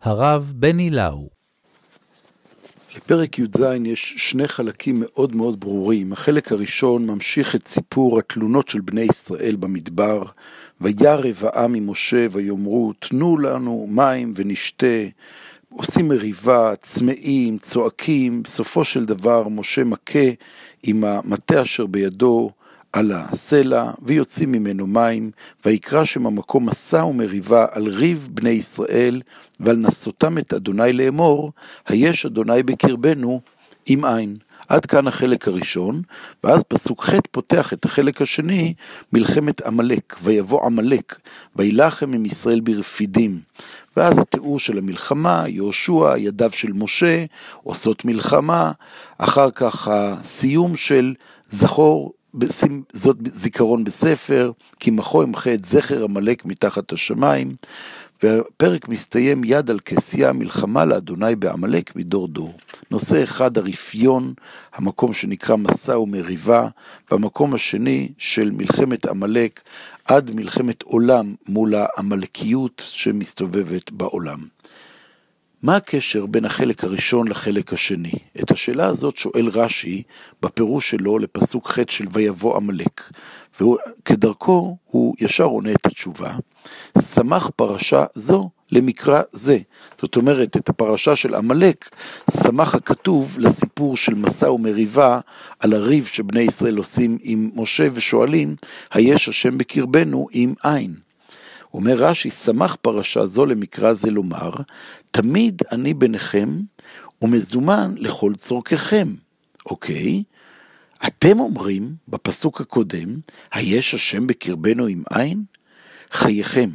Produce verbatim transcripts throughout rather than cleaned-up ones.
הרב בני לאו. לפרק י"ז יש שני חלקים מאוד מאוד ברורים. החלק הראשון ממשיך את סיפור התלונות של בני ישראל במדבר. וירב העם ממשה ויאמרו, תנו לנו מים ונשתה. עושים מריבה, צמאים, צועקים. בסופו של דבר משה מכה עם המטה אשר בידו על הסלע, ויוצאים ממנו מים, ויקרא שם המקום מסע ומריבה על ריב בני ישראל, ועל נסותם את אדוני לאמור, היש אדוני בקרבנו עם עין. עד כאן החלק הראשון, ואז פסוק ח' פותח את החלק השני, מלחמת עמלק, ויבוא עמלק, וילחם עם ישראל ברפידים. ואז התיאור של המלחמה, יהושע, ידיו של משה, עושות מלחמה, אחר כך הסיום של זכור, זאת זיכרון בספר, כי מחו ימחה את זכר עמלק מתחת השמיים, והפרק מסתיים יד על כסיה, מלחמה לאדוני בעמלק מדור דור. נושא אחד הרפיון, המקום שנקרא מסע ומריבה, והמקום השני של מלחמת עמלק, עד מלחמת עולם מול העמלקיות שמסתובבת בעולם. מה הקשר בין החלק הראשון לחלק השני? את השאלה הזאת שואל רש"י בפירוש שלו לפסוק ח' של ויבוא עמלק, וכדרכו הוא ישר עונה את התשובה. שמח פרשה זו למקרא זה. זאת אומרת, את הפרשה של עמלק שמח הכתוב לסיפור של מסע ומריבה על הריב שבני ישראל עושים עם משה ושואלים, היש השם בקרבנו עם עין. אומר רש"י, שמח פרשה זו למקרא זה לומר, תמיד אני ביניכם ומזומן לכל צורככם. אוקיי? אתם אומרים בפסוק הקודם, היש השם בקרבנו עם עין? חייכם,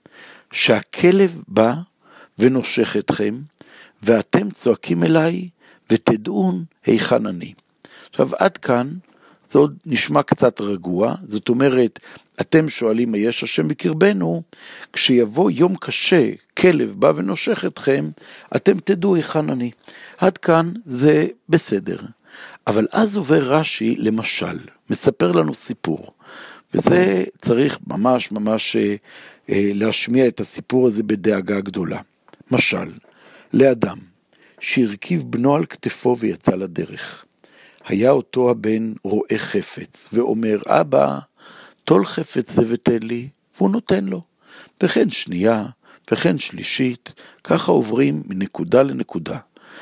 שהכלב בא ונושך אתכם, ואתם צועקים אליי, ותדעון היכן אני. עכשיו עד כאן, זה עוד נשמע קצת רגוע, זאת אומרת, אתם שואלים, היש השם בקרבנו, כשיבוא יום קשה, כלב בא ונושך אתכם, אתם תדעו היכן אני. עד כאן זה בסדר. אבל אז עובר רש"י למשל, מספר לנו סיפור, וזה צריך ממש ממש אה, להשמיע את הסיפור הזה בדאגה גדולה. משל, לאדם שהרכיב בנו על כתפו ויצא לדרך, היה אותו הבן רואה חפץ ואומר, אבא, תול חפץ זה ותן לי, והוא נותן לו. וכן שנייה, וכן שלישית, ככה עוברים מנקודה לנקודה.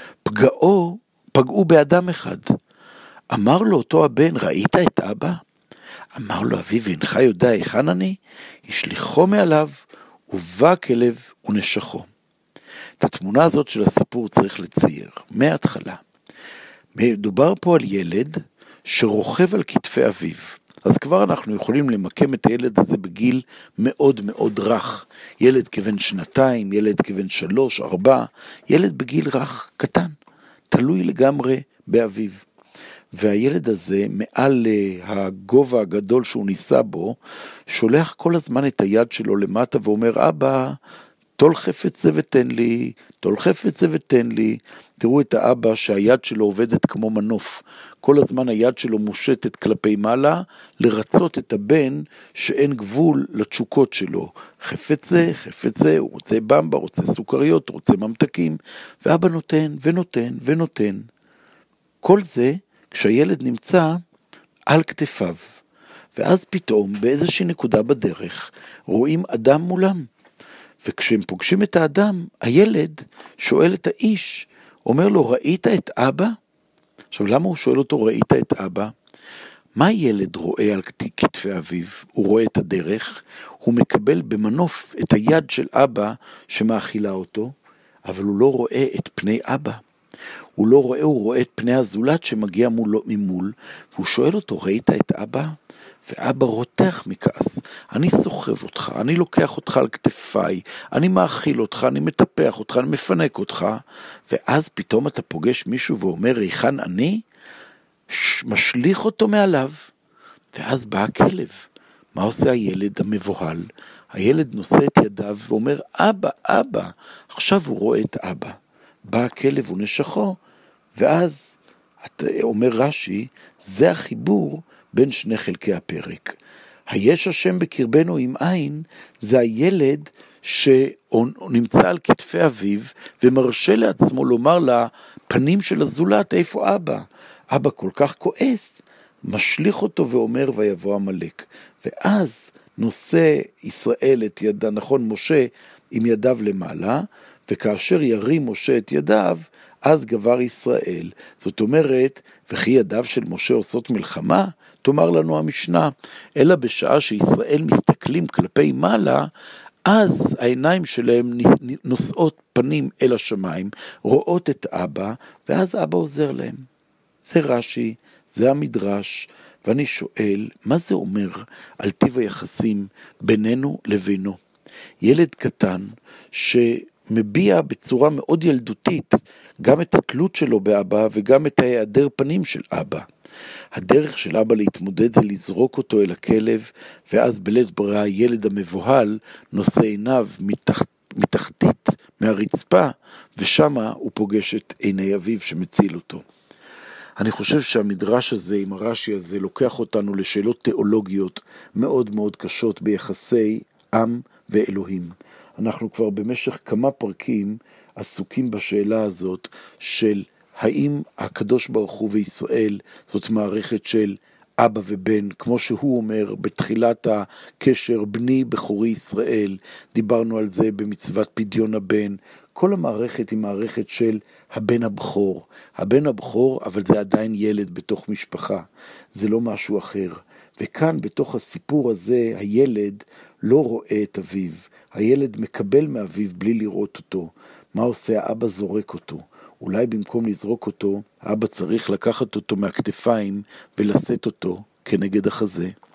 פגעו, פגעו באדם אחד. אמר לו אותו הבן, ראית את אבא? אמר לו, אביו, אינך יודע היכן אני? השליחו מעליו, ובא כלב ונשכו. את התמונה הזאת של הסיפור צריך לצייר, מההתחלה. מדובר פה על ילד שרוכב על כתפי אביו. אז כבר אנחנו יכולים למקם את הילד הזה בגיל מאוד מאוד רך. ילד כבן שנתיים, ילד כבן שלוש, ארבע, ילד בגיל רך, קטן, תלוי לגמרי באביו. והילד הזה, מעל הגובה הגדול שהוא ניסה בו, שולח כל הזמן את היד שלו למטה ואומר, אבא, תול חפץ זה ותן לי, תול חפץ זה ותן לי. תראו את האבא שהיד שלו עובדת כמו מנוף. כל הזמן היד שלו מושטת כלפי מעלה, לרצות את הבן שאין גבול לתשוקות שלו. חפץ זה, חפץ זה, הוא רוצה במבה, רוצה סוכריות, רוצה ממתקים, ואבא נותן ונותן ונותן. כל זה כשהילד נמצא על כתפיו. ואז פתאום באיזושהי נקודה בדרך רואים אדם מולם. וכשהם פוגשים את האדם, הילד שואל את האיש, אומר לו, ראית את אבא? עכשיו, למה הוא שואל אותו, ראית את אבא? מה ילד רואה על כתפי אביו? הוא רואה את הדרך, הוא מקבל במנוף את היד של אבא שמאכילה אותו, אבל הוא לא רואה את פני אבא. הוא לא רואה, הוא רואה את פני הזולת שמגיע מולו ממול, והוא שואל אותו, ראית את אבא? ואבא רותח מכעס, אני סוחב אותך, אני לוקח אותך על כתפיי, אני מאכיל אותך, אני מטפח אותך, אני מפנק אותך, ואז פתאום אתה פוגש מישהו ואומר, היכן אני? משליך אותו מעליו, ואז בא הכלב. מה עושה הילד המבוהל? הילד נושא את ידיו ואומר, אבא, אבא, עכשיו הוא רואה את אבא. בא הכלב ונשכו, ואז אומר רש"י, זה החיבור בין שני חלקי הפרק. היש השם בקרבנו עם עין, זה הילד שנמצא על כתפי אביו, ומרשה לעצמו לומר לפנים של הזולת, איפה אבא? אבא כל כך כועס, משליך אותו ואומר ויבוא עמלק. ואז נושא ישראל את ידה, נכון, משה עם ידיו למעלה, וכאשר ירים משה את ידיו, אז גבר ישראל. זאת אומרת, וכי ידיו של משה עושות מלחמה, תאמר לנו המשנה, אלא בשעה שישראל מסתכלים כלפי מעלה, אז העיניים שלהם נושאות פנים אל השמיים, רואות את אבא, ואז אבא עוזר להם. זה רש"י, זה המדרש, ואני שואל, מה זה אומר על טיב היחסים בינינו לבינו? ילד קטן שמביע בצורה מאוד ילדותית גם את התלות שלו באבא וגם את ההיעדר פנים של אבא. הדרך של אבא להתמודד זה לזרוק אותו אל הכלב, ואז בלית ברירה הילד המבוהל נושא עיניו מתחת, מתחתית מהרצפה, ושמה הוא פוגש את עיני אביו שמציל אותו. אני חושב שהמדרש הזה עם הרש"י הזה לוקח אותנו לשאלות תיאולוגיות מאוד מאוד קשות ביחסי עם ואלוהים. אנחנו כבר במשך כמה פרקים עסוקים בשאלה הזאת של האם הקדוש ברוך הוא וישראל זאת מערכת של אבא ובן, כמו שהוא אומר בתחילת הקשר, בני בחורי ישראל, דיברנו על זה במצוות פדיון הבן, כל המערכת היא מערכת של הבן הבכור, הבן הבכור, אבל זה עדיין ילד בתוך משפחה, זה לא משהו אחר, וכאן בתוך הסיפור הזה, הילד לא רואה את אביו, הילד מקבל מאביו בלי לראות אותו, מה עושה? האבא זורק אותו, אולי במקום לזרוק אותו, האבא צריך לקחת אותו מהכתפיים ולשאת אותו כנגד החזה.